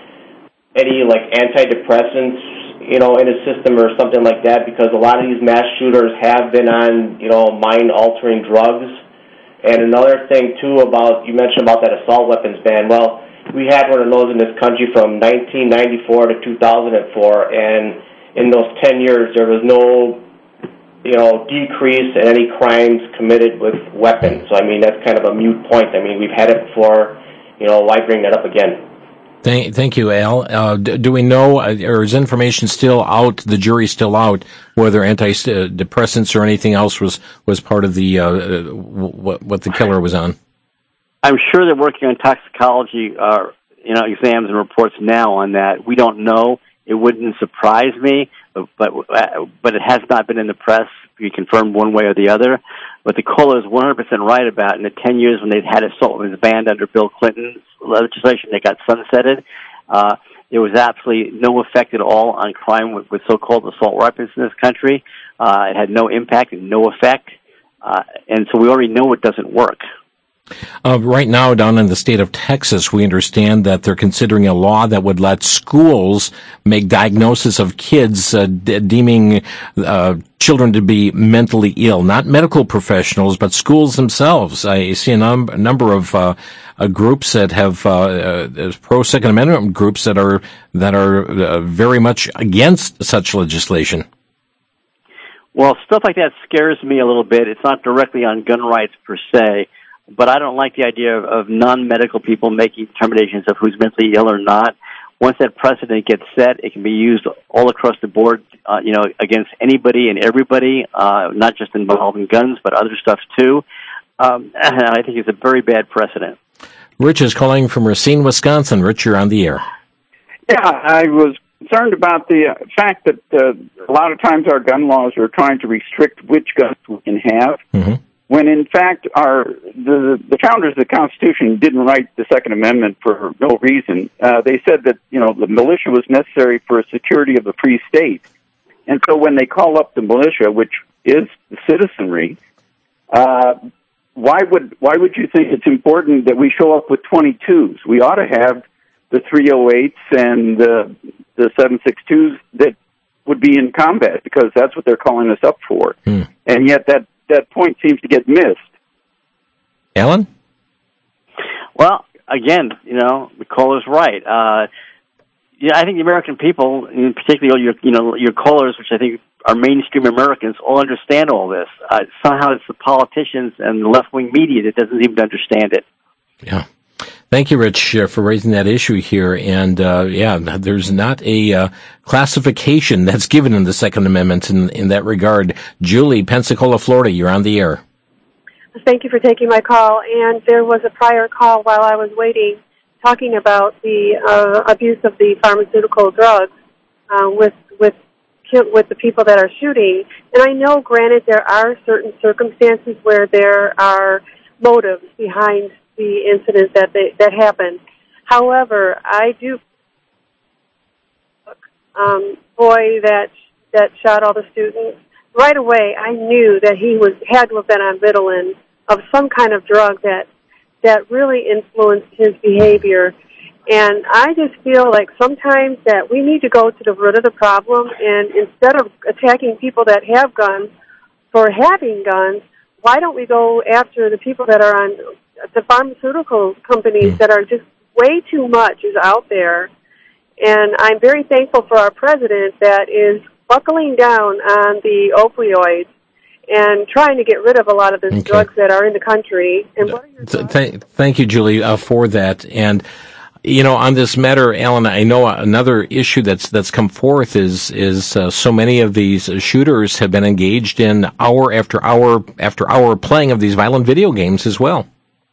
any like antidepressants, you know, in his system or something like that, because a lot of these mass shooters have been on, you know, mind-altering drugs. And another thing too about you mentioned about that assault weapons ban. Well, we had one of those in this country from nineteen ninety-four to two thousand four, and in those ten years, there was no, you know, decrease in any crimes committed with weapons. So, I mean, that's kind of a moot point. I mean, we've had it before, you know, why bring that up again? Thank, thank you, Al. Uh, do, do we know, uh, or is information still out, the jury's still out, whether antidepressants or anything else was, was part of the, uh, what, what the killer was on? I'm sure they're working on toxicology, uh, you know, exams and reports now on that. We don't know. It wouldn't surprise me, but but, uh, but it has not been in the press to be confirmed one way or the other. But the caller is one hundred percent right about in the ten years when they've had assault weapons banned under Bill Clinton's legislation that got sunsetted, uh, there was absolutely no effect at all on crime with, with so-called assault weapons in this country. Uh, it had no impact and no effect, uh, and so we already know it doesn't work. Uh, right now, down in the state of Texas, we understand that they're considering a law that would let schools make diagnosis of kids uh, de- deeming uh, children to be mentally ill. Not medical professionals, but schools themselves. I see a, num- a number of uh, uh, groups that have uh, uh, pro-Second Amendment groups that are that are uh, very much against such legislation. Well, stuff like that scares me a little bit. It's not directly on gun rights per se. But I don't like the idea of, of non-medical people making determinations of who's mentally ill or not. Once that precedent gets set, it can be used all across the board, uh, you know, against anybody and everybody, uh, not just involving guns, but other stuff too. Um, and I think it's a very bad precedent. Rich is calling from Racine, Wisconsin. Rich, you're on the air. Yeah, I was concerned about the uh, fact that uh, a lot of times our gun laws are trying to restrict which guns we can have. Mm-hmm. When in fact our the the founders of the Constitution didn't write the Second Amendment for no reason. Uh, they said that, you know, the militia was necessary for security of the free state, and so when they call up the militia, which is the citizenry, uh, why would why would you think it's important that we show up with twenty-twos? We ought to have the three oh eights and the the seven sixty-twos that would be in combat, because that's what they're calling us up for, hmm. and yet that. That point seems to get missed. Alan? Well, again, you know, the caller's right. Uh, yeah, I think the American people, in particular your, you know, your callers, which I think are mainstream Americans, all understand all this. Uh, somehow it's the politicians and the left-wing media that doesn't even understand it. Yeah. Thank you, Rich, uh, for raising that issue here. And, uh, yeah, there's not a uh, classification that's given in the Second Amendment in, in that regard. Julie, Pensacola, Florida, you're on the air. Thank you for taking my call. And there was a prior call while I was waiting talking about the uh, abuse of the pharmaceutical drugs uh, with with with the people that are shooting. And I know, granted, there are certain circumstances where there are motives behind the incidents that they, that happened. However, I do um, boy that that shot all the students. Right away, I knew that he was had to have been on Ritalin of some kind of drug that that really influenced his behavior. And I just feel like sometimes that we need to go to the root of the problem, and instead of attacking people that have guns for having guns, why don't we go after the people that are on the pharmaceutical companies that are just way too much is out there. And I'm very thankful for our president that is buckling down on the opioids and trying to get rid of a lot of the okay. drugs that are in the country. And what are your thoughts? Th- thank you, Julie, uh, for that. And you know, on this matter, Alan, I know another issue that's that's come forth is is uh, so many of these shooters have been engaged in hour after hour after hour playing of these violent video games as well.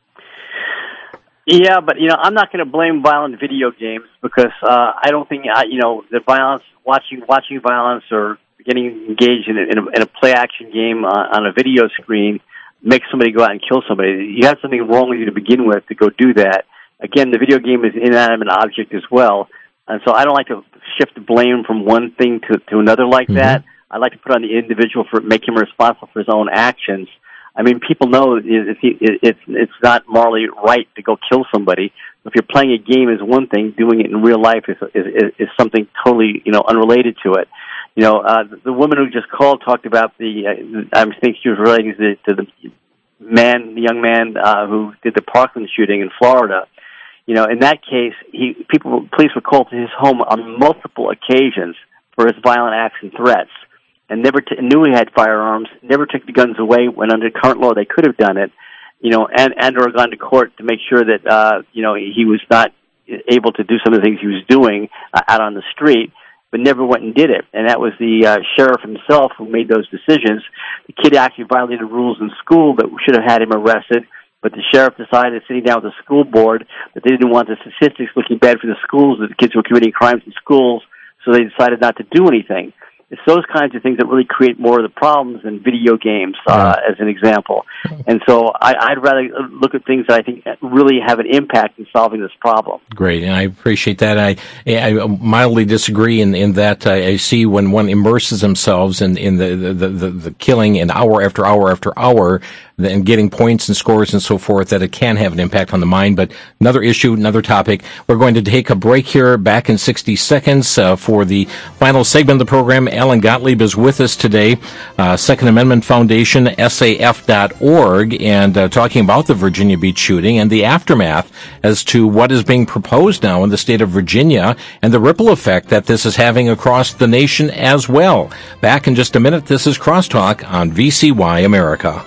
Yeah, but you know, I'm not going to blame violent video games because uh, I don't think uh, you know the violence, watching watching violence or getting engaged in a, in a, in a play action game on, on a video screen makes somebody go out and kill somebody. You have something wrong with you to begin with to go do that. Again, the video game is an inanimate object as well, and so I don't like to shift the blame from one thing to, to another like mm-hmm. that. I like to put on the individual for make him responsible for his own actions. I mean, people know it's it's it's not morally right to go kill somebody. If you're playing a game is one thing, doing it in real life is is, is something totally you know unrelated to it. You know, uh, the woman who just called talked about the. Uh, I think she was relating to, to the man, the young man uh, who did the Parkland shooting in Florida. You know, in that case, he people police were called to his home on multiple occasions for his violent acts and threats, and never t- knew he had firearms. Never took the guns away when under current law they could have done it. You know, and and or gone to court to make sure that uh, you know he was not able to do some of the things he was doing uh, out on the street, but never went and did it. And that was the uh, sheriff himself who made those decisions. The kid actually violated rules in school that should have had him arrested. But the sheriff decided, sitting down with the school board, that they didn't want the statistics looking bad for the schools, that the kids were committing crimes in schools, so they decided not to do anything. It's those kinds of things that really create more of the problems than video games, uh, as an example. And so I, I'd rather look at things that I think really have an impact in solving this problem. Great, and I appreciate that. I, I mildly disagree in, in that I, I see when one immerses themselves in, in the, the, the, the killing in hour after hour after hour, and getting points and scores and so forth, that it can have an impact on the mind. But another issue, another topic. We're going to take a break here, back in sixty seconds uh, for the final segment of the program. Alan Gottlieb is with us today, uh, Second Amendment Foundation, S A F dot org, and uh, talking about the Virginia Beach shooting and the aftermath as to what is being proposed now in the state of Virginia and the ripple effect that this is having across the nation as well. Back in just a minute. This is Crosstalk on V C Y America.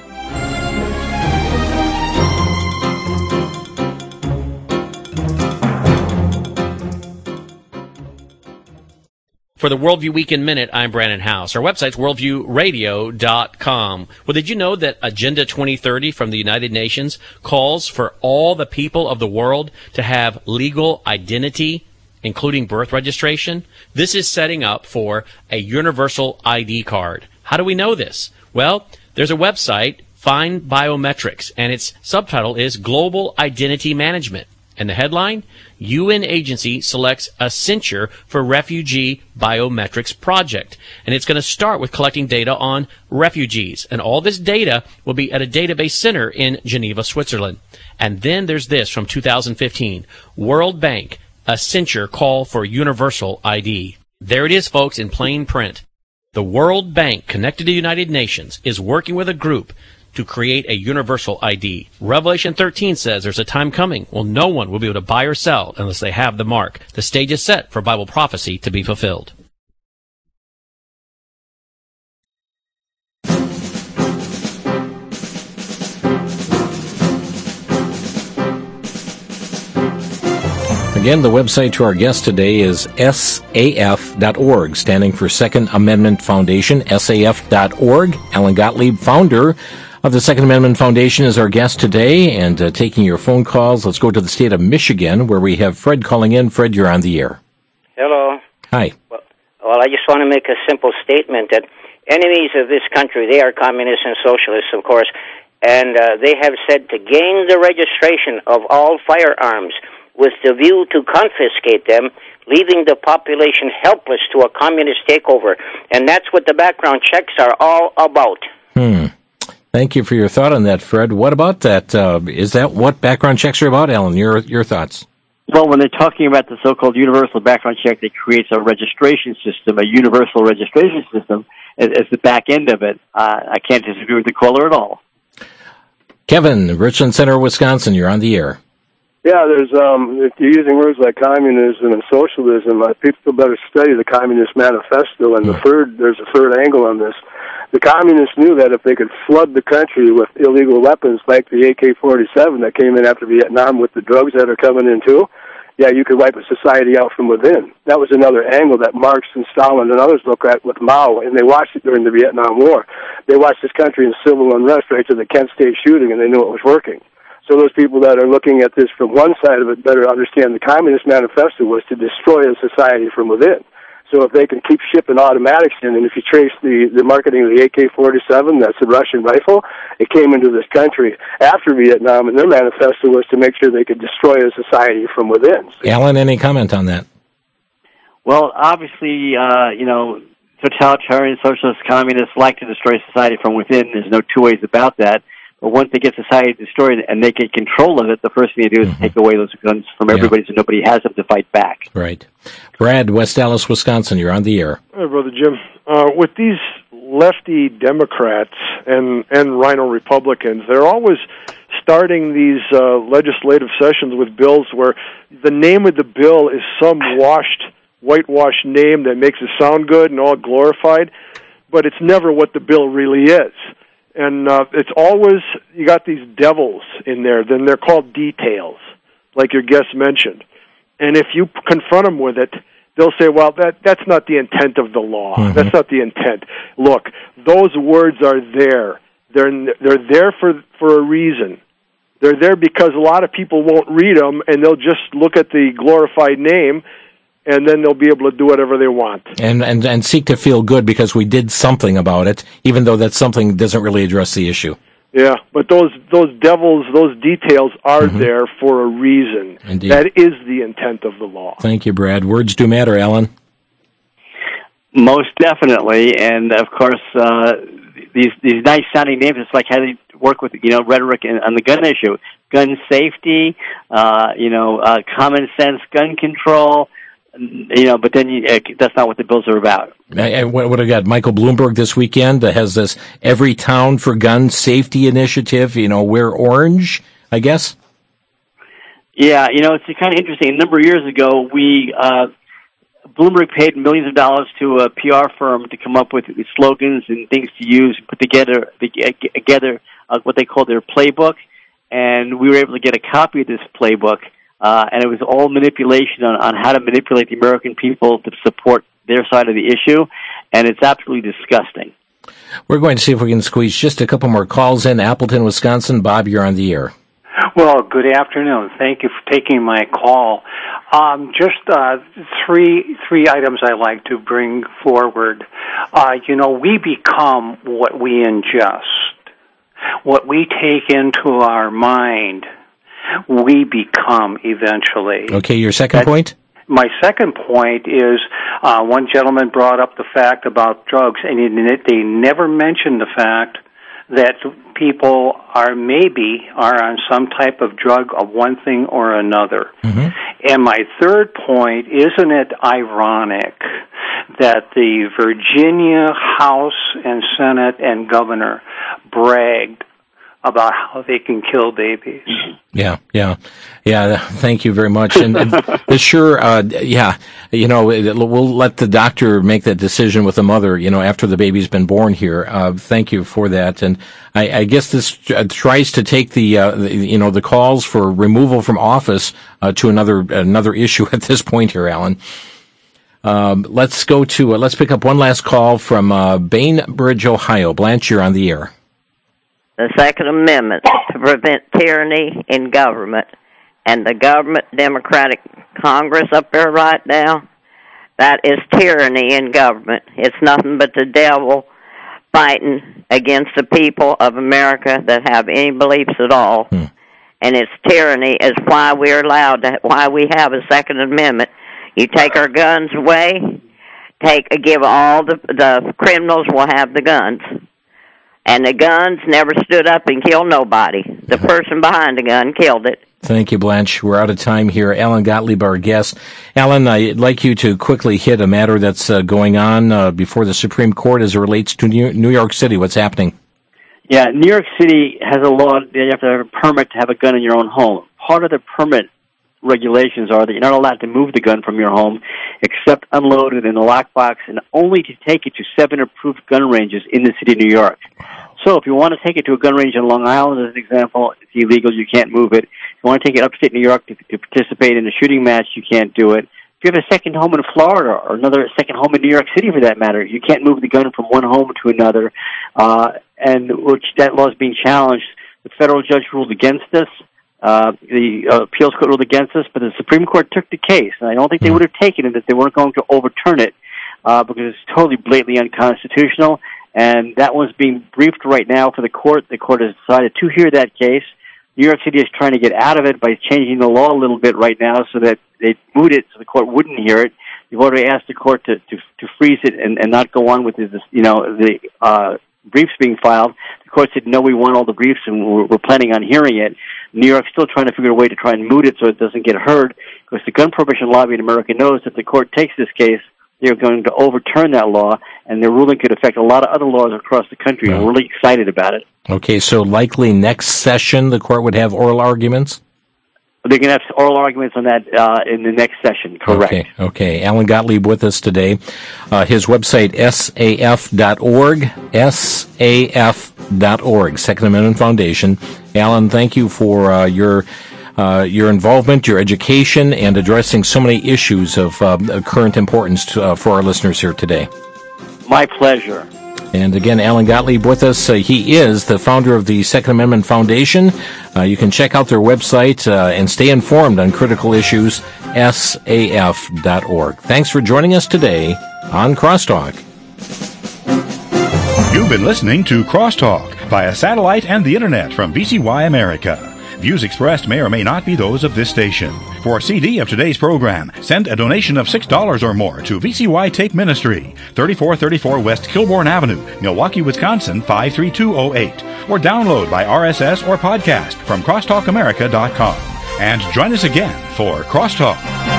For the Worldview Weekend Minute, I'm Brandon House. Our website's worldview radio dot com. Well, did you know that Agenda twenty thirty from the United Nations calls for all the people of the world to have legal identity, including birth registration? This is setting up for a universal I D card. How do we know this? Well, there's a website, Find Biometrics, and its subtitle is Global Identity Management. And the headline, U N agency selects Accenture for refugee biometrics project. And it's going to start with collecting data on refugees. And all this data will be at a database center in Geneva, Switzerland. And then there's this from two thousand fifteen, World Bank, Accenture call for universal I D. There it is, folks, in plain print. The World Bank, connected to the United Nations, is working with a group to create a universal I D. Revelation thirteen says there's a time coming when no one will be able to buy or sell unless they have the mark. The stage is set for Bible prophecy to be fulfilled. Again, the website to our guest today is S A F dot org, standing for Second Amendment Foundation, S A F dot org. Alan Gottlieb, founder of the Second Amendment Foundation, is our guest today, and uh, taking your phone calls. Let's go to the state of Michigan, where we have Fred calling in. Fred, you're on the air. Hello. Hi. Well, well, I just want to make a simple statement that enemies of this country, they are communists and socialists, of course, and uh, they have said to gain the registration of all firearms with the view to confiscate them, leaving the population helpless to a communist takeover. And that's what the background checks are all about. Hmm. Thank you for your thought on that, Fred. What about that? Uh, is that what background checks are about, Alan? Your your thoughts? Well, when they're talking about the so-called universal background check that creates a registration system, a universal registration system, as, as the back end of it, uh, I can't disagree with the caller at all. Kevin, Richland Center, Wisconsin, you're on the air. Yeah, there's um, if you're using words like communism and socialism, uh, people better study the Communist Manifesto. And the third, there's a third angle on this. The communists knew that if they could flood the country with illegal weapons like the A K forty-seven that came in after Vietnam with the drugs that are coming in too, yeah, you could wipe a society out from within. That was another angle that Marx and Stalin and others looked at with Mao, and they watched it during the Vietnam War. They watched this country in civil unrest right to the Kent State shooting, and they knew it was working. So those people that are looking at this from one side of it better understand the Communist Manifesto was to destroy a society from within. So if they can keep shipping automatics in, and if you trace the, the marketing of the A K forty-seven, that's a Russian rifle, it came into this country after Vietnam, and their manifesto was to make sure they could destroy a society from within. Alan, any comment on that? Well, obviously, uh, you know, totalitarian socialist communists like to destroy society from within. There's no two ways about that. But once they get society destroyed and they get control of it, the first thing they do is mm-hmm. take away those guns from everybody, yeah. so nobody has them to fight back. Right. Brad, West Dallas, Wisconsin, you're on the air. Hi, Brother Jim. Uh, with these lefty Democrats and, and Rhino Republicans, they're always starting these uh, legislative sessions with bills where the name of the bill is some washed, whitewashed name that makes it sound good and all glorified, but it's never what the bill really is. And uh, it's always, you got these devils in there, then they're called details, like your guest mentioned. And if you confront them with it, they'll say, well, that that's not the intent of the law. Mm-hmm. That's not the intent. Look, those words are there. They're they're there for, for a reason. They're there because a lot of people won't read them, and they'll just look at the glorified name, and then they'll be able to do whatever they want. And, and and seek to feel good because we did something about it, even though that something doesn't really address the issue. Yeah, but those those devils, those details are mm-hmm. there for a reason. Indeed. That is the intent of the law. Thank you, Brad. Words do matter, Alan. Most definitely, and of course, uh, these these nice sounding names. It's like how they work with you know rhetoric in, on the gun issue, gun safety, uh, you know, uh, common sense gun control. You know, but then you, uh, that's not what the bills are about. I, I, what I got, Michael Bloomberg this weekend uh, has this Every Town for Gun Safety initiative, you know, wear orange, I guess? Yeah, you know, it's kind of interesting. A number of years ago, we, uh, Bloomberg paid millions of dollars to a P R firm to come up with slogans and things to use, put together, together uh, what they call their playbook, and we were able to get a copy of this playbook. Uh, and it was all manipulation on, on how to manipulate the American people to support their side of the issue, and it's absolutely disgusting. We're going to see if we can squeeze just a couple more calls in. Appleton, Wisconsin. Bob, you're on the air. Well, good afternoon. Thank you for taking my call. Um, just uh, three three items I like to bring forward. Uh, you know, we become what we ingest, what we take into our mind. We become eventually. Okay, your second That's, point? My second point is uh, one gentleman brought up the fact about drugs, and they never mentioned the fact that people are maybe are on some type of drug of one thing or another. Mm-hmm. And my third point, isn't it ironic that the Virginia House and Senate and governor bragged about how they can kill babies. Yeah, yeah, yeah. Thank you very much. And, and sure, uh, yeah, you know, we'll let the doctor make that decision with the mother, you know, after the baby's been born here. Uh, thank you for that. And I, I guess this tries to take the, uh, the, you know, the calls for removal from office uh, to another another issue at this point here, Alan. Um, let's go to, uh, let's pick up one last call from uh, Bainbridge, Ohio. Blanche, you're on the air. The Second Amendment to prevent tyranny in government, and the government Democratic Congress up there right now, that is tyranny in government. It's nothing but the devil fighting against the people of America that have any beliefs at all. Hmm. And it's tyranny is why we're allowed to, why we have a Second Amendment. You take our guns away, take give all the the criminals will have the guns. And the guns never stood up and killed nobody. The person behind the gun killed it. Thank you, Blanche. We're out of time here. Alan Gottlieb, our guest. Alan, I'd like you to quickly hit a matter that's uh, going on uh, before the Supreme Court as it relates to New York City. What's happening? Yeah, New York City has a law that you have to have a permit to have a gun in your own home. Part of the permit regulations are that you're not allowed to move the gun from your home except unloaded in a lockbox and only to take it to seven approved gun ranges in the city of New York. So if you want to take it to a gun range in Long Island, as an example, it's illegal. You can't move it. If you want to take it upstate New York to, to participate in a shooting match, you can't do it. If you have a second home in Florida or another second home in New York City, for that matter, you can't move the gun from one home to another, uh, and which that law is being challenged. The federal judge ruled against this. Uh, the uh, appeals court ruled against us, but the Supreme Court took the case, and I don't think they would have taken it if they weren't going to overturn it, uh, because it's totally blatantly unconstitutional, and that one's being briefed right now for the court. The court has decided to hear that case. New York City is trying to get out of it by changing the law a little bit right now so that they moot it so the court wouldn't hear it. You've already asked the court to, to, to freeze it and, and not go on with this, you know, the uh, briefs being filed. The court said, no, we want all the briefs, and we're, we're planning on hearing it. New York's still trying to figure a way to try and moot it so it doesn't get heard, because the gun prohibition lobby in America knows that if the court takes this case, they're going to overturn that law, and their ruling could affect a lot of other laws across the country, and we're really excited about it. Okay, so likely next session the court would have oral arguments? They're going to have oral arguments on that uh, in the next session, correct. Okay, okay. Alan Gottlieb with us today. Uh, his website, S A F dot org, S A F dot org, Second Amendment Foundation. Alan, thank you for uh, your uh, your involvement, your education, and addressing so many issues of uh, current importance to, uh, for our listeners here today. My pleasure. And again, Alan Gottlieb with us. Uh, he is the founder of the Second Amendment Foundation. Uh, you can check out their website uh, and stay informed on critical issues, S A F dot org. Thanks for joining us today on Crosstalk. You've been listening to Crosstalk via satellite and the Internet from V C Y America. Views expressed may or may not be those of this station. For a C D of today's program, send a donation of six dollars or more to V C Y Tape Ministry, thirty-four thirty-four West Kilbourne Avenue, Milwaukee, Wisconsin, five three two oh eight. Or download by R S S or podcast from crosstalk america dot com. And join us again for Crosstalk.